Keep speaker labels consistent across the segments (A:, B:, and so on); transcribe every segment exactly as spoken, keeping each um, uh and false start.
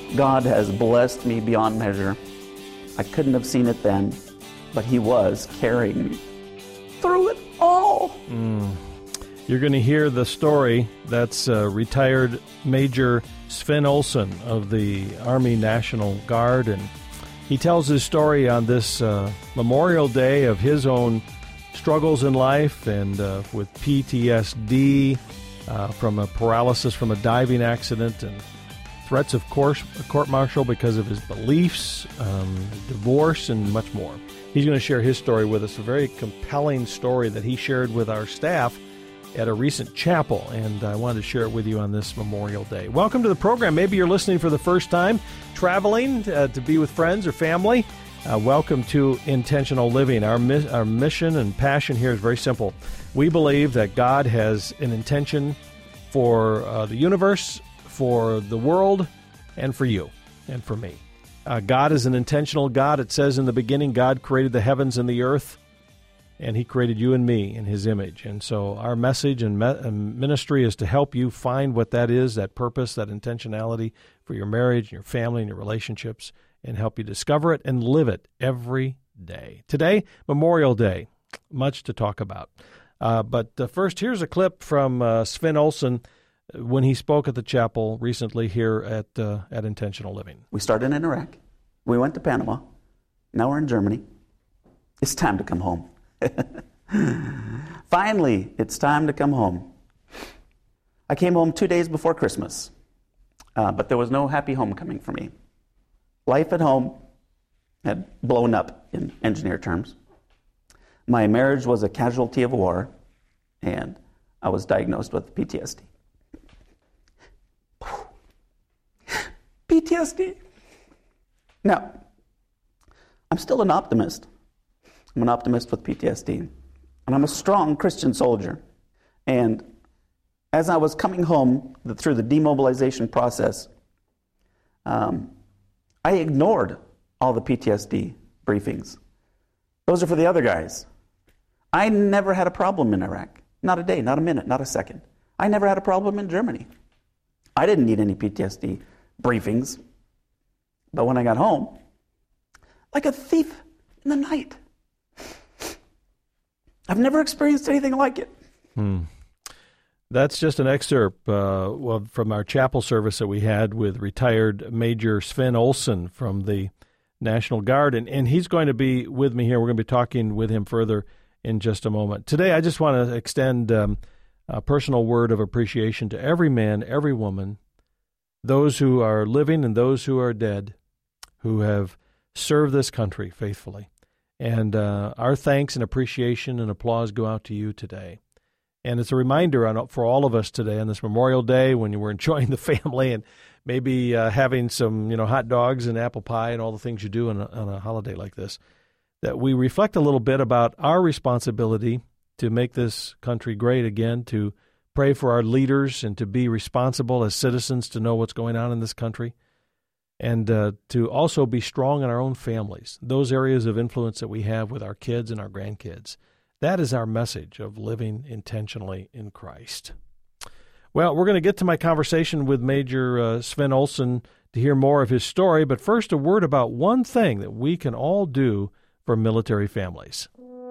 A: God has blessed me beyond measure. I couldn't have seen it then, but He was carrying me through it all.
B: Mm. You're going to hear the story. That's uh, retired Major Sven Olsen of the Army National Guard, and he tells his story on this uh, Memorial Day of his own struggles in life and uh, with P T S D uh, from a paralysis from a diving accident and threats of course, court-martial because of his beliefs, um, divorce, and much more. He's going to share his story with us, a very compelling story that he shared with our staff at a recent chapel, and I wanted to share it with you on this Memorial Day. Welcome to the program. Maybe you're listening for the first time, traveling uh, to be with friends or family. Uh, welcome to Intentional Living. Our, mi- our mission and passion here is very simple. We believe that God has an intention for uh, the universe, for the world, and for you, and for me. Uh, God is an intentional God. It says in the beginning, God created the heavens and the earth, and He created you and me in His image. And so our message and, me- and ministry is to help you find what that is, that purpose, that intentionality for your marriage, your family, and your relationships, and help you discover it and live it every day. Today, Memorial Day, much to talk about. Uh, but uh, first, here's a clip from uh, Sven Olsen when he spoke at the chapel recently here at uh, at Intentional Living.
A: We started in Iraq. We went to Panama. Now we're in Germany. It's time to come home. Finally, it's time to come home. I came home two days before Christmas, uh, but there was no happy homecoming for me. Life at home had blown up in engineer terms. My marriage was a casualty of war, and I was diagnosed with P T S D. P T S D. Now, I'm still an optimist. I'm an optimist with P T S D, and I'm a strong Christian soldier. And as I was coming home the, through the demobilization process, um, I ignored all the P T S D briefings. Those are for the other guys. I never had a problem in Iraq. Not a day, not a minute, not a second. I never had a problem in Germany. I didn't need any P T S D briefings. But when I got home, like a thief in the night, I've never experienced anything like it.
B: Hmm. That's just an excerpt uh, well, from our chapel service that we had with retired Major Sven Olsen from the National Guard, and, and he's going to be with me here. We're going to be talking with him further in just a moment. Today, I just want to extend um, a personal word of appreciation to every man, every woman, those who are living and those who are dead, who have served this country faithfully. And uh, our thanks and appreciation and applause go out to you today. And it's a reminder on, for all of us today on this Memorial Day when you were enjoying the family and maybe uh, having some, you know, hot dogs and apple pie and all the things you do on a, on a holiday like this, that we reflect a little bit about our responsibility to make this country great again, to pray for our leaders and to be responsible as citizens to know what's going on in this country, and uh, to also be strong in our own families, those areas of influence that we have with our kids and our grandkids. That is our message of living intentionally in Christ. Well, we're going to get to my conversation with Major uh, Sven Olsen to hear more of his story, but first a word about one thing that we can all do for military families.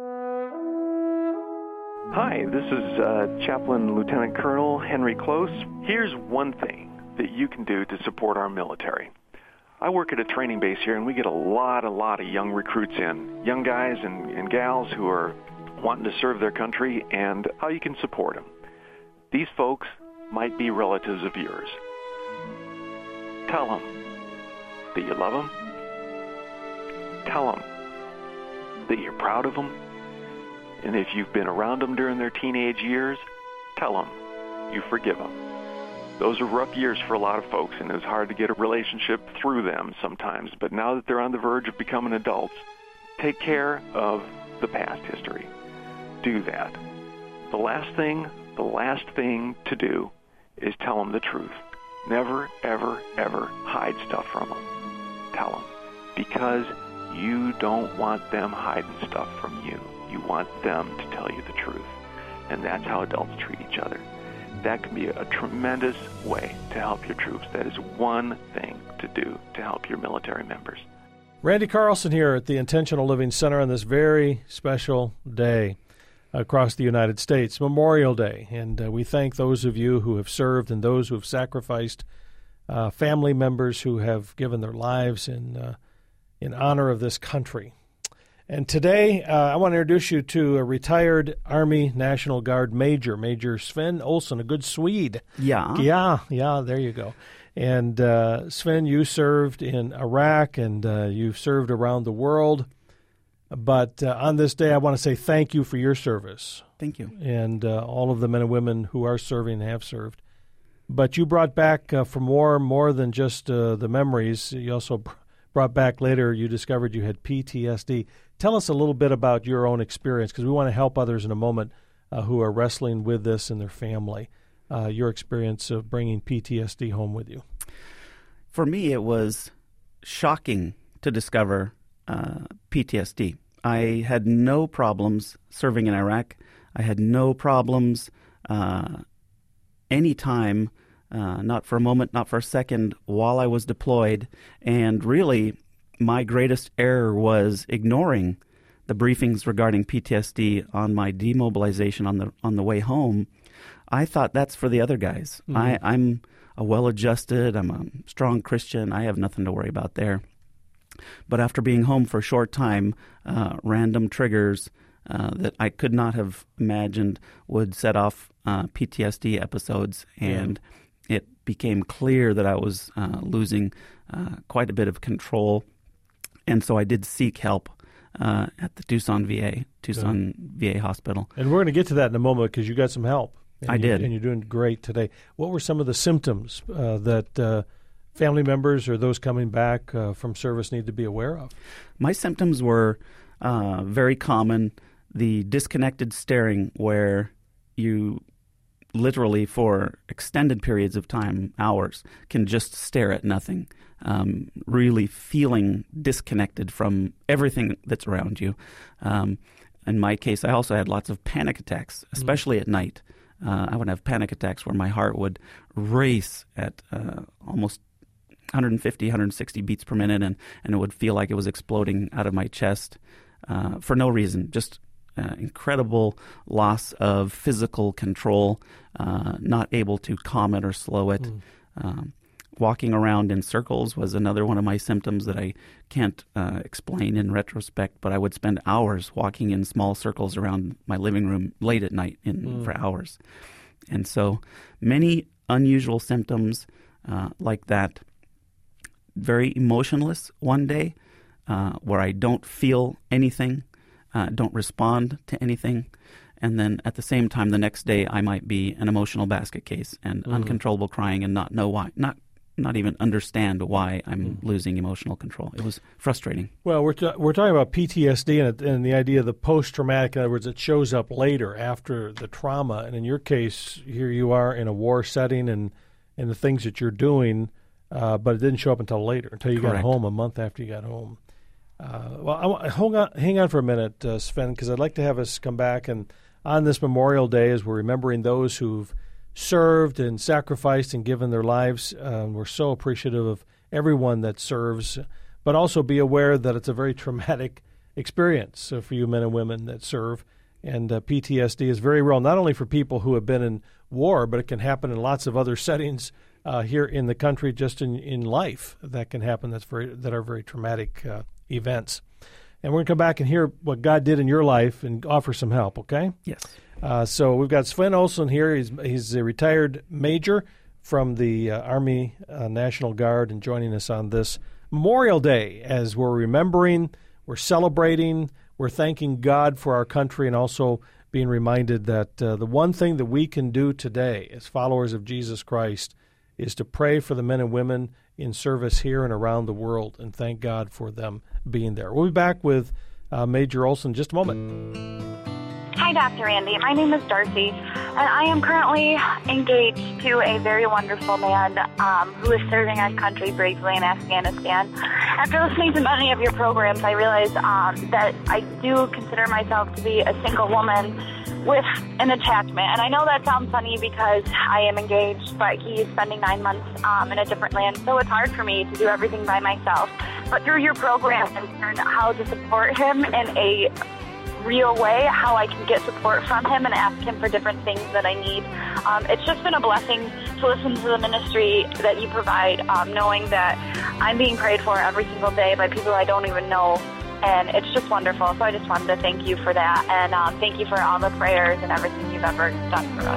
C: Hi, this is uh, Chaplain Lieutenant Colonel Henry Close. Here's one thing that you can do to support our military. I work at a training base here, and we get a lot, a lot of young recruits in, young guys and, and gals who are wanting to serve their country, and how you can support them. These folks might be relatives of yours. Tell them that you love them. Tell them that you're proud of them. And if you've been around them during their teenage years, tell them you forgive them. Those are rough years for a lot of folks, and it's hard to get a relationship through them sometimes. But now that they're on the verge of becoming adults, take care of the past history. Do that. The last thing, the last thing to do is tell them the truth. Never, ever, ever hide stuff from them. Tell them. Because you don't want them hiding stuff from you. You want them to tell you the truth. And that's how adults treat each other. that can be a tremendous way to help your troops. That is one thing to do to help your military members.
B: Randy Carlson here at the Intentional Living Center on this very special day across the United States, Memorial Day. And uh, we thank those of you who have served and those who have sacrificed, uh, family members who have given their lives in, uh, in honor of this country. And today, uh, I want to introduce you to a retired Army National Guard Major, Major Sven Olsson, a good Swede.
A: Yeah.
B: Yeah, yeah, there you go. And uh, Sven, you served in Iraq, and uh, you've served around the world. But uh, on this day, I want to say thank you for your service.
A: Thank you.
B: And uh, all of the men and women who are serving and have served. But you brought back uh, from war more than just uh, the memories. You also br- brought back later, you discovered you had P T S D. Tell us a little bit about your own experience, because we want to help others in a moment uh, who are wrestling with this in their family. Uh, your experience of bringing P T S D home with you.
A: For me, it was shocking to discover uh, P T S D. I had no problems serving in Iraq. I had no problems uh, any time, uh, not for a moment, not for a second, while I was deployed. And really, my greatest error was ignoring the briefings regarding P T S D on my demobilization on the on the way home. I thought that's for the other guys. Mm-hmm. I, I'm a well-adjusted, I'm a strong Christian. I have nothing to worry about there. But after being home for a short time, uh, random triggers uh, that I could not have imagined would set off uh, P T S D episodes, and yeah. it became clear that I was uh, losing uh, quite a bit of control. And so I did seek help uh, at the Tucson V A, Tucson yeah. V A hospital.
B: And we're going to get to that in a moment because you got some help. And
A: I
B: you,
A: did.
B: And you're doing great today. What were some of the symptoms uh, that uh, family members or those coming back uh, from service need to be aware of?
A: My symptoms were uh, very common. The disconnected staring, where you literally for extended periods of time, hours, can just stare at nothing, um, really feeling disconnected from everything that's around you. Um, in my case, I also had lots of panic attacks, especially mm. at night. Uh, I would have panic attacks where my heart would race at uh, almost one fifty, one sixty beats per minute, and, and it would feel like it was exploding out of my chest uh, for no reason, just uh, incredible loss of physical control, uh, not able to calm it or slow it. Mm. Um, walking around in circles was another one of my symptoms that I can't uh, explain in retrospect, but I would spend hours walking in small circles around my living room late at night in, mm. for hours. And so many unusual symptoms uh, like that. Very emotionless one day, uh, where I don't feel anything, uh, don't respond to anything. And then at the same time, the next day, I might be an emotional basket case and mm. uncontrollable crying and not know why, not not even understand why I'm mm. losing emotional control. It was frustrating.
B: Well, we're t- we're talking about P T S D and, and the idea of the post-traumatic. In other words, it shows up later after the trauma. And in your case, here you are in a war setting and, and the things that you're doing, uh, but it didn't show up until later, until you
A: Correct.
B: got home, a month after you got home. Uh, well, I want, hold on, hang on for a minute, uh, Sven, because I'd like to have us come back and on this Memorial Day, as we're remembering those who've served and sacrificed and given their lives, uh, we're so appreciative of everyone that serves, but also be aware that it's a very traumatic experience uh, for you men and women that serve. And uh, P T S D is very real, not only for people who have been in war, but it can happen in lots of other settings uh, here in the country, just in, in life that can happen that's very that are very traumatic uh, events. And we're going to come back and hear what God did in your life and offer some help, okay?
A: Yes.
B: Uh, so we've got Sven Olsson here. He's he's a retired major from the uh, Army uh, National Guard and joining us on this Memorial Day as we're remembering, we're celebrating, we're thanking God for our country, and also being reminded that uh, the one thing that we can do today as followers of Jesus Christ is to pray for the men and women in service here and around the world and thank God for them being there. We'll be back with uh, Major Olsson in just a moment.
D: Hi, Doctor Randy. My name is Darcy, and I am currently engaged to a very wonderful man um, who is serving our country bravely in Afghanistan. After listening to many of your programs, I realized um, that I do consider myself to be a single woman with an attachment. And I know that sounds funny because I am engaged, but he's spending nine months um, in a different land, so it's hard for me to do everything by myself. But through your program, I've learned how to support him in a real way, how I can get support from him and ask him for different things that I need. Um, it's just been a blessing to listen to the ministry that you provide, um, knowing that I'm being prayed for every single day by people I don't even know. And it's just wonderful. So I just wanted to thank you for that. And um, thank you for all the prayers and everything you've ever done for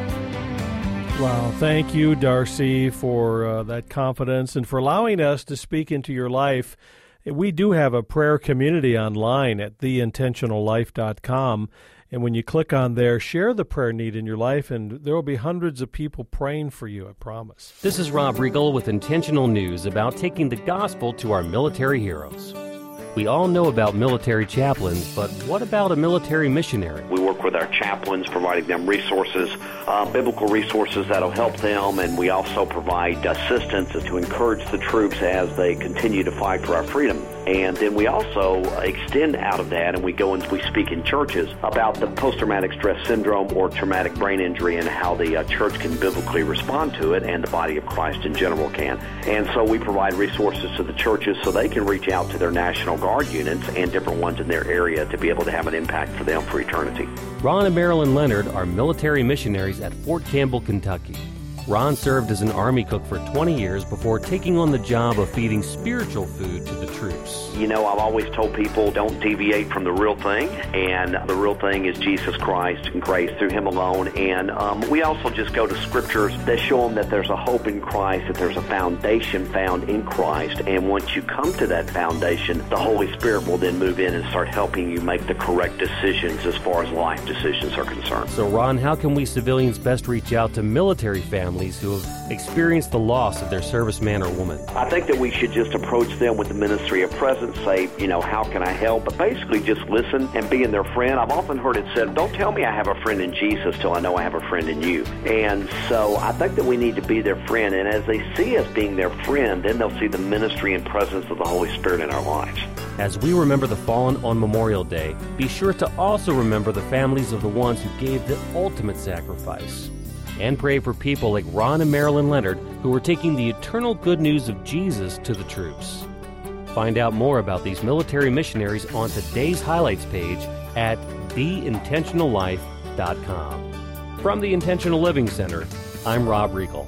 D: us.
B: Wow. Thank you, Darcy, for uh, that confidence and for allowing us to speak into your life. We do have a prayer community online at the intentional life dot com. And when you click on there, share the prayer need in your life, and there will be hundreds of people praying for you, I promise.
E: This is Rob Riegel with Intentional News about taking the gospel to our military heroes. We all know about military chaplains, but what about a military missionary?
F: We work with our chaplains, providing them resources, uh, biblical resources that'll help them, and we also provide assistance to encourage the troops as they continue to fight for our freedom. And then we also extend out of that, and we go and we speak in churches about the post-traumatic stress syndrome or traumatic brain injury and how the uh, church can biblically respond to it, and the body of Christ in general can. And so we provide resources to the churches so they can reach out to their National Guard units and different ones in their area to be able to have an impact for them for eternity.
E: Ron and Marilyn Leonard are military missionaries at Fort Campbell, Kentucky. Ron served as an Army cook for twenty years before taking on the job of feeding spiritual food to the troops.
F: You know, I've always told people don't deviate from the real thing, and the real thing is Jesus Christ and grace through Him alone. And um, we also just go to scriptures that show them that there's a hope in Christ, that there's a foundation found in Christ. And once you come to that foundation, the Holy Spirit will then move in and start helping you make the correct decisions as far as life decisions are concerned.
E: So, Ron, how can we civilians best reach out to military families who have experienced the loss of their serviceman or woman?
F: I think that we should just approach them with the ministry of presence, say, you know, how can I help? But basically just listen and be in their friend. I've often heard it said, don't tell me I have a friend in Jesus till I know I have a friend in you. And so I think that we need to be their friend. And as they see us being their friend, then they'll see the ministry and presence of the Holy Spirit in our lives.
E: As we remember the fallen on Memorial Day, be sure to also remember the families of the ones who gave the ultimate sacrifice. And pray for people like Ron and Marilyn Leonard who are taking the eternal good news of Jesus to the troops. Find out more about these military missionaries on today's highlights page at the intentional life dot com. From the Intentional Living Center, I'm Rob Riegel.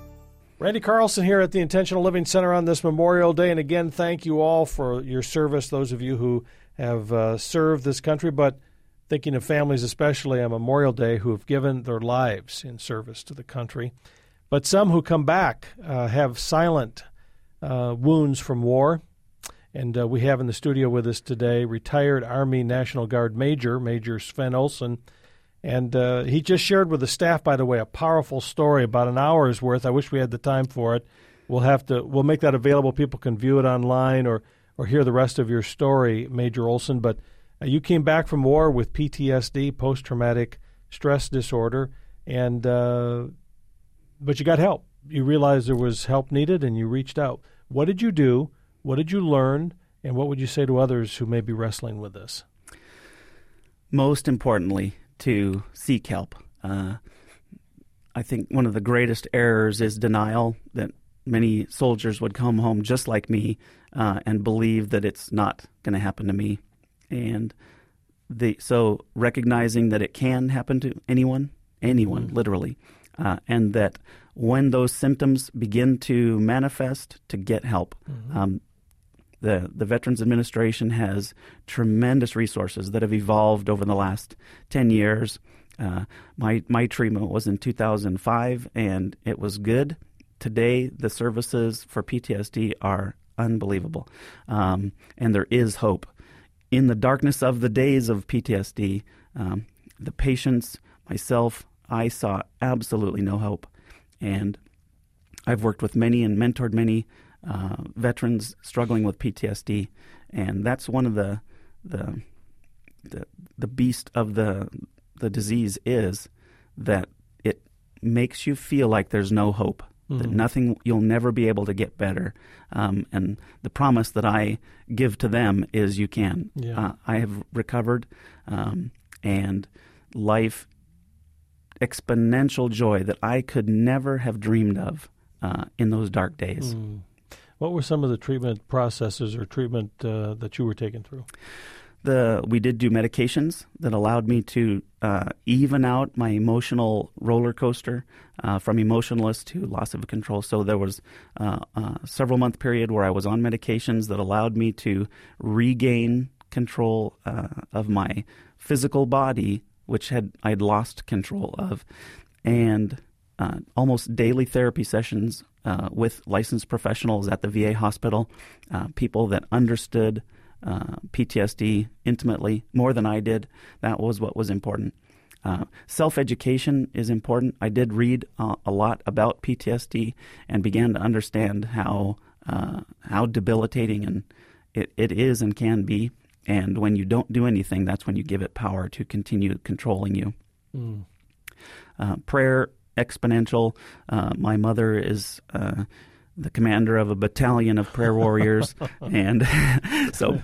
B: Randy Carlson here at the Intentional Living Center on this Memorial Day. And again, thank you all for your service, those of you who have uh, served this country, but thinking of families especially on Memorial Day who have given their lives in service to the country. But some who come back uh, have silent uh, wounds from war. And uh, we have in the studio with us today retired Army National Guard Major, Major Sven Olson. And uh, he just shared with the staff, by the way, a powerful story, about an hour's worth. I wish we had the time for it. We'll have to. We'll make that available. People can view it online or, or hear the rest of your story, Major Olson. But uh, you came back from war with P T S D, post-traumatic stress disorder, and uh, but you got help. You realized there was help needed, and you reached out. What did you do? What did you learn? And what would you say to others who may be wrestling with this?
A: Most importantly, to seek help. Uh, I think one of the greatest errors is denial, that many soldiers would come home just like me uh, and believe that it's not going to happen to me. And the so recognizing that it can happen to anyone, anyone, mm-hmm. literally, uh, and that when those symptoms begin to manifest, to get help. Mm-hmm. Um, The, the Veterans Administration has tremendous resources that have evolved over the last ten years. Uh, my my treatment was in two thousand five, and it was good. Today, the services for P T S D are unbelievable, um, and there is hope. In the darkness of the days of P T S D, um, the patients, myself, I saw absolutely no hope. And I've worked with many and mentored many Uh, veterans struggling with P T S D, and that's one of the the the, the beast of the the disease is that it makes you feel like there's no hope, mm-hmm. that nothing, you'll never be able to get better. Um, and the promise that I give to them is you can.
B: Yeah.
A: Uh, I have recovered, um, and life exponential joy that I could never have dreamed of uh, in those dark days.
B: Mm. What were some of the treatment processes or treatment uh, that you were taking through?
A: The we did do medications that allowed me to uh, even out my emotional roller coaster uh, from emotionless to loss of control. So there was uh, a several month period where I was on medications that allowed me to regain control uh, of my physical body, which had I'd lost control of, and uh, almost daily therapy sessions uh, with licensed professionals at the V A hospital, uh, people that understood Uh, P T S D intimately, more than I did. That was what was important. Uh, self-education is important. I did read uh, a lot about P T S D and began to understand how uh, how debilitating and it, it is and can be. And when you don't do anything, that's when you give it power to continue controlling you. Mm. Uh, prayer, exponential. Uh, my mother is Uh, the commander of a battalion of prayer warriors, and so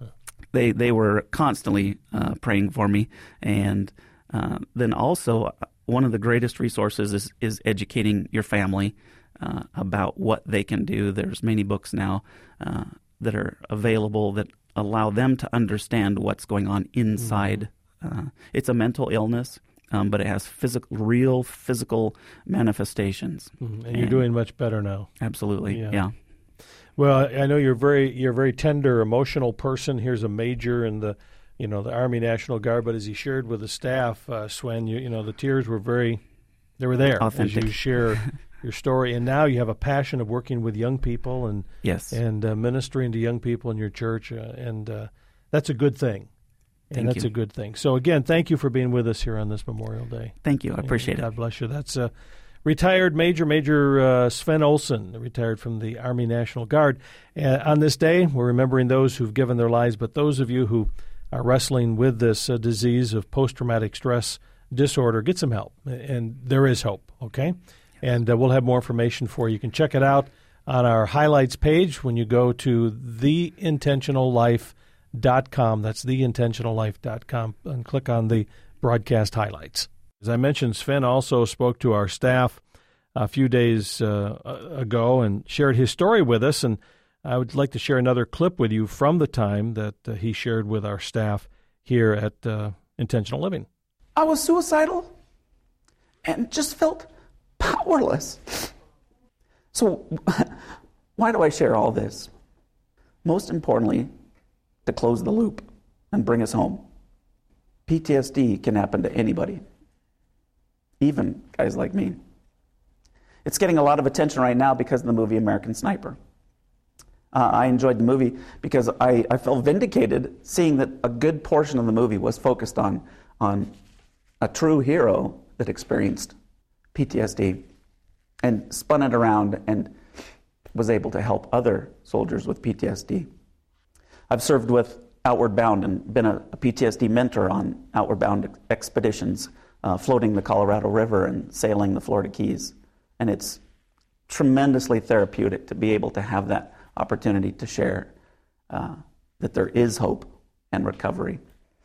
A: they they were constantly uh, praying for me. And uh, then also one of the greatest resources is, is educating your family uh, about what they can do. There's many books now uh, that are available that allow them to understand what's going on inside. Mm-hmm. Uh, it's a mental illness. Um, but it has physical, real physical manifestations.
B: Mm-hmm. And you're and doing much better now.
A: Absolutely, yeah. yeah.
B: Well, I know you're very you're a very tender, emotional person. Here's a major in the, you know, the Army National Guard. But as he shared with the staff, uh, Sven, you, you know, the tears were very, they were there
A: authentic.
B: As you share your story. And now you have a passion of working with young people and
A: yes,
B: and uh, ministering to young people in your church, uh, and uh, that's a good thing. And
A: thank
B: that's
A: you.
B: a good thing. So, again, thank you for being with us here on this Memorial Day.
A: Thank you. I appreciate
B: and
A: it.
B: God bless you. That's uh, retired Major, Major uh, Sven Olson, retired from the Army National Guard. Uh, on this day, we're remembering those who've given their lives, but those of you who are wrestling with this uh, disease of post-traumatic stress disorder, get some help. And there is hope, okay? And uh, we'll have more information for you. You can check it out on our highlights page when you go to the intentional life dot com. That's the intentional life dot com, and click on the broadcast highlights. As I mentioned, Sven also spoke to our staff a few days uh, ago and shared his story with us, and I would like to share another clip with you from the time that uh, he shared with our staff here at uh, Intentional Living.
A: I was suicidal and just felt powerless. So why do I share all this? Most importantly, to close the loop and bring us home. P T S D can happen to anybody, even guys like me. It's getting a lot of attention right now because of the movie American Sniper. Uh, I enjoyed the movie because I, I felt vindicated seeing that a good portion of the movie was focused on, on a true hero that experienced P T S D and spun it around and was able to help other soldiers with P T S D. I've served with Outward Bound and been a, a P T S D mentor on Outward Bound ex- expeditions, uh, floating the Colorado River and sailing the Florida Keys. And it's tremendously therapeutic to be able to have that opportunity to share uh, that there is hope and recovery.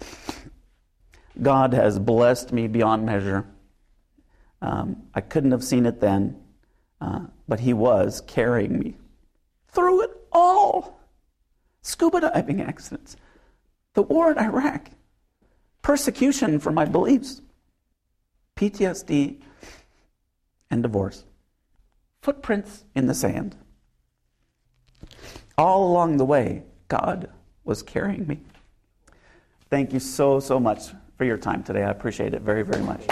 A: God has blessed me beyond measure. Um, I couldn't have seen it then, uh, but He was carrying me through it all. Scuba diving accidents, the war in Iraq, persecution for my beliefs, P T S D, and divorce. Footprints in the sand. All along the way, God was carrying me. Thank you so, so much for your time today. I appreciate it very, very much.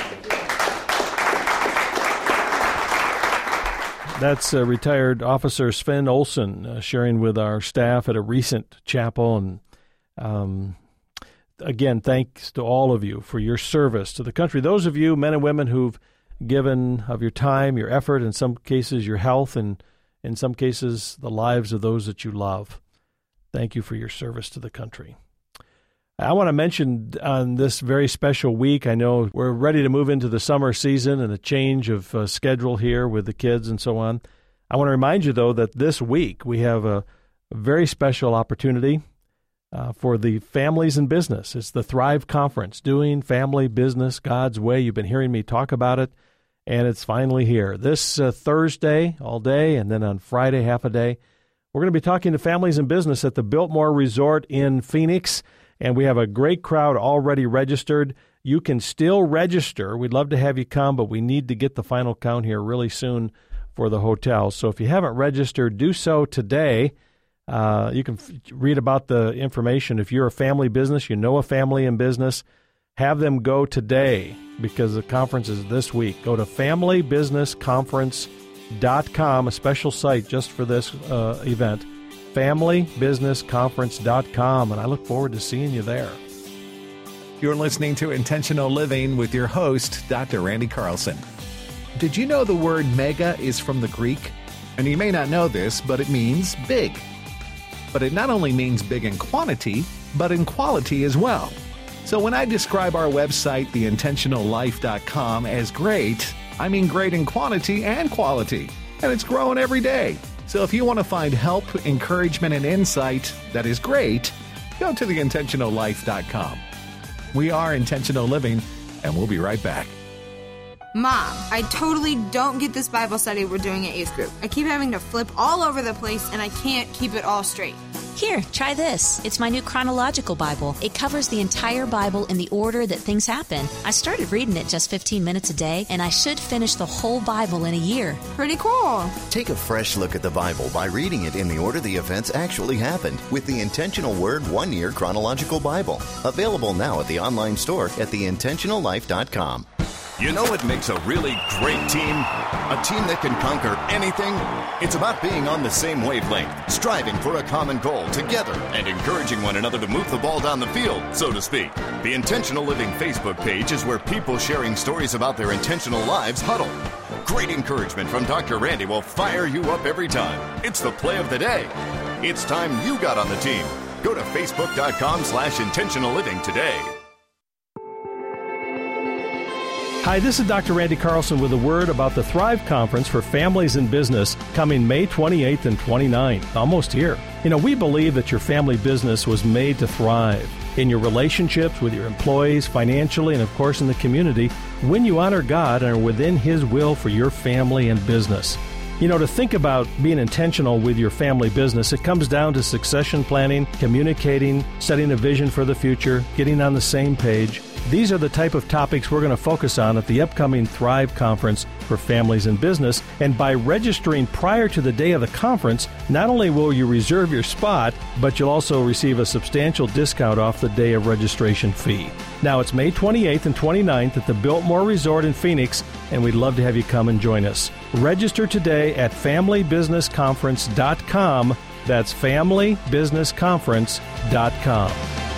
B: That's uh, retired Officer Sven Olson uh, sharing with our staff at a recent chapel. And um, again, thanks to all of you for your service to the country. Those of you, men and women, who've given of your time, your effort, in some cases your health, and in some cases the lives of those that you love. Thank you for your service to the country. I want to mention on this very special week, I know we're ready to move into the summer season and a change of uh, schedule here with the kids and so on. I want to remind you, though, that this week we have a, a very special opportunity uh, for the families in business. It's the Thrive Conference, doing family business God's way. You've been hearing me talk about it, and it's finally here. This uh, Thursday, all day, and then on Friday, half a day, we're going to be talking to families in business at the Biltmore Resort in Phoenix, and we have a great crowd already registered. You can still register. We'd love to have you come, but we need to get the final count here really soon for the hotel. So if you haven't registered, do so today. Uh, you can f- read about the information. If you're a family business, you know a family in business, have them go today because the conference is this week. Go to family business conference dot com, a special site just for this uh, event, family business conference dot com, and I look forward to seeing you there.
G: You're listening to Intentional Living with your host, Doctor Randy Carlson. Did you know the word mega is from the Greek? And you may not know this, but it means big. But it not only means big in quantity, but in quality as well. So when I describe our website, the intentional life dot com, as great, I mean great in quantity and quality. And it's growing every day. So if you want to find help, encouragement, and insight that is great, go to the intentional life dot com. We are Intentional Living, and we'll be right back.
H: Mom, I totally don't get this Bible study we're doing at youth group. I keep having to flip all over the place, and I can't keep it all straight.
I: Here, try this. It's my new chronological Bible. It covers the entire Bible in the order that things happen. I started reading it just fifteen minutes a day, and I should finish the whole Bible in a year.
H: Pretty cool.
J: Take a fresh look at the Bible by reading it in the order the events actually happened with the Intentional Word One-Year Chronological Bible. Available now at the online store at the intentional life dot com.
K: You know what makes a really great team? A team that can conquer anything? It's about being on the same wavelength, striving for a common goal together, and encouraging one another to move the ball down the field, so to speak. The Intentional Living Facebook page is where people sharing stories about their intentional lives huddle. Great encouragement from Doctor Randy will fire you up every time. It's the play of the day. It's time you got on the team. Go to facebook.com slash intentional living today.
B: Hi, this is Doctor Randy Carlson with a word about the Thrive Conference for Families in Business coming May twenty-eighth and twenty-ninth, almost here. You know, we believe that your family business was made to thrive in your relationships with your employees, financially, and of course in the community when you honor God and are within His will for your family and business. You know, to think about being intentional with your family business, it comes down to succession planning, communicating, setting a vision for the future, getting on the same page. These are the type of topics we're going to focus on at the upcoming Thrive Conference for Families in Business. And by registering prior to the day of the conference, not only will you reserve your spot, but you'll also receive a substantial discount off the day of registration fee. Now, it's May twenty-eighth and twenty-ninth at the Biltmore Resort in Phoenix, and we'd love to have you come and join us. Register today at family business conference dot com. That's family business conference dot com.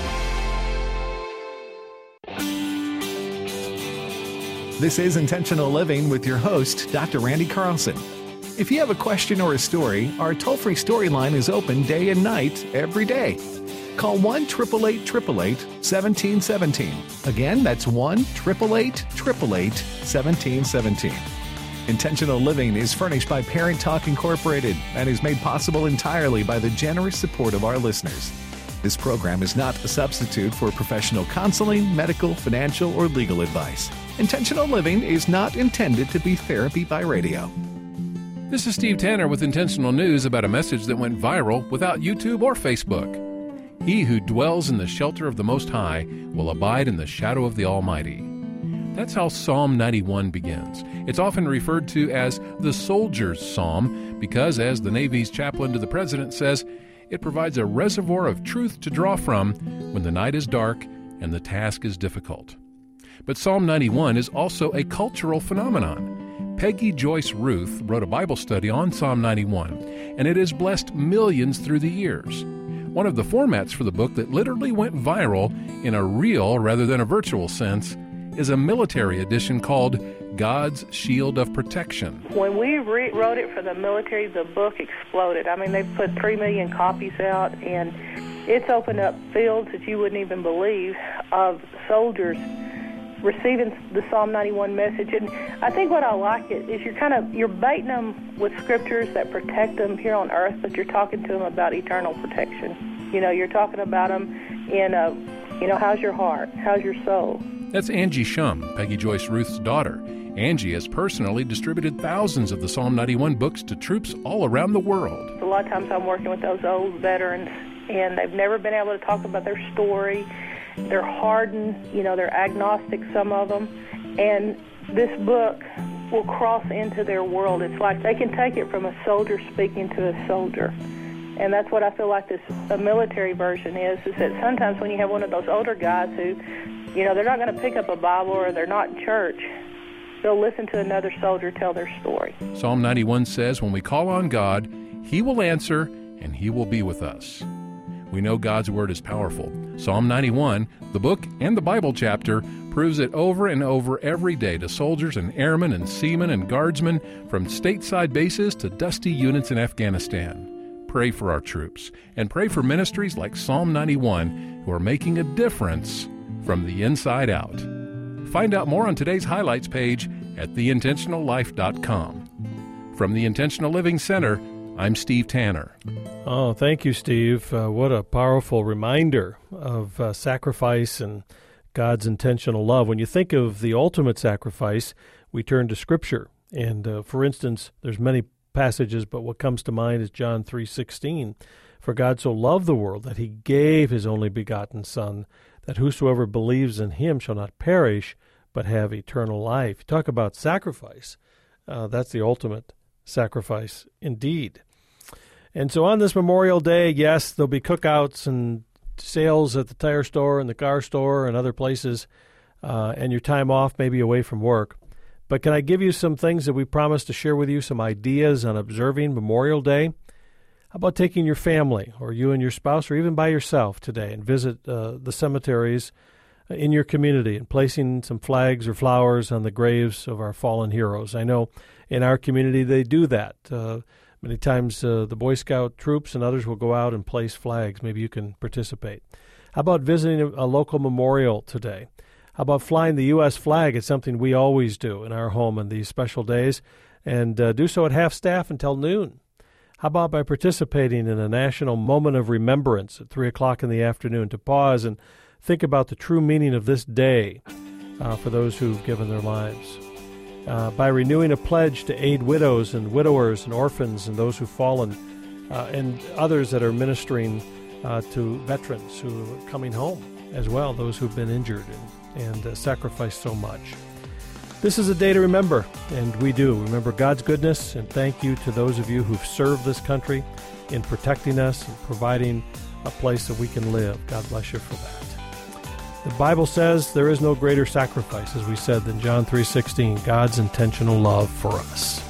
G: This is Intentional Living with your host, Doctor Randy Carlson. If you have a question or a story, our toll-free story line is open day and night every day. Call one eight eight eight, eight eight eight, one seven one seven. Again, that's one eight eight eight, eight eight eight, one seven one seven. Intentional Living is furnished by Parent Talk Incorporated and is made possible entirely by the generous support of our listeners. This program is not a substitute for professional counseling, medical, financial, or legal advice. Intentional Living is not intended to be therapy by radio.
L: This is Steve Tanner with Intentional News about a message that went viral without YouTube or Facebook. He who dwells in the shelter of the Most High will abide in the shadow of the Almighty. That's how Psalm ninety-one begins. It's often referred to as the soldier's psalm because, as the Navy's chaplain to the president says, it provides a reservoir of truth to draw from when the night is dark and the task is difficult. But Psalm ninety-one is also a cultural phenomenon. Peggy Joyce Ruth wrote a Bible study on Psalm ninety-one, and it has blessed millions through the years. One of the formats for the book that literally went viral in a real rather than a virtual sense is a military edition called God's Shield of Protection.
M: When we re- wrote it for the military, the book exploded. I mean, they've put three million copies out, and it's opened up fields that you wouldn't even believe of soldiers receiving the Psalm ninety-one message. And I think what I like it is you're kind of, you're baiting them with scriptures that protect them here on earth, but you're talking to them about eternal protection. You know, you're talking about them in a, you know, how's your heart? How's your soul?
L: That's Angie Shum, Peggy Joyce Ruth's daughter. Angie has personally distributed thousands of the Psalm ninety-one books to troops all around the world.
M: A lot of times I'm working with those old veterans, and they've never been able to talk about their story. They're hardened, you know, they're agnostic, some of them, and this book will cross into their world. It's like they can take it from a soldier speaking to a soldier. And that's what I feel like this a military version is, is that sometimes when you have one of those older guys who, you know, they're not going to pick up a Bible or they're not in church, they'll listen to another soldier tell their story.
L: Psalm ninety-one says when we call on God, He will answer and He will be with us. We know God's Word is powerful. Psalm ninety-one, the book and the Bible chapter, proves it over and over every day to soldiers and airmen and seamen and guardsmen from stateside bases to dusty units in Afghanistan. Pray for our troops and pray for ministries like Psalm ninety-one who are making a difference from the inside out. Find out more on today's highlights page at the intentional life dot com. From the Intentional Living Center, I'm Steve Tanner.
B: Oh, thank you, Steve. Uh, what a powerful reminder of uh, sacrifice and God's intentional love. When you think of the ultimate sacrifice, we turn to Scripture. And, uh, for instance, there's many passages, but what comes to mind is John three sixteen. For God so loved the world that He gave His only begotten Son, that whosoever believes in Him shall not perish, but have eternal life. You talk about sacrifice. Uh, that's the ultimate sacrifice indeed. And so on this Memorial Day, yes, there'll be cookouts and sales at the tire store and the car store and other places, uh, and your time off maybe away from work. But can I give you some things that we promised to share with you, some ideas on observing Memorial Day? How about taking your family or you and your spouse or even by yourself today and visit uh, the cemeteries in your community and placing some flags or flowers on the graves of our fallen heroes? I know in our community they do that. Uh, many times uh, the Boy Scout troops and others will go out and place flags. Maybe you can participate. How about visiting a, a local memorial today? How about flying the U S flag? It's something we always do in our home on these special days, and uh, do so at half-staff until noon. How about by participating in a national moment of remembrance at three o'clock in the afternoon to pause and think about the true meaning of this day uh, for those who've given their lives? Uh, by renewing a pledge to aid widows and widowers and orphans and those who've fallen, uh, and others that are ministering uh, to veterans who are coming home as well, those who've been injured and, and uh, sacrificed so much. This is a day to remember, and we do. Remember God's goodness, and thank you to those of you who've served this country in protecting us and providing a place that we can live. God bless you for that. The Bible says there is no greater sacrifice, as we said, than John three sixteen, God's intentional love for us.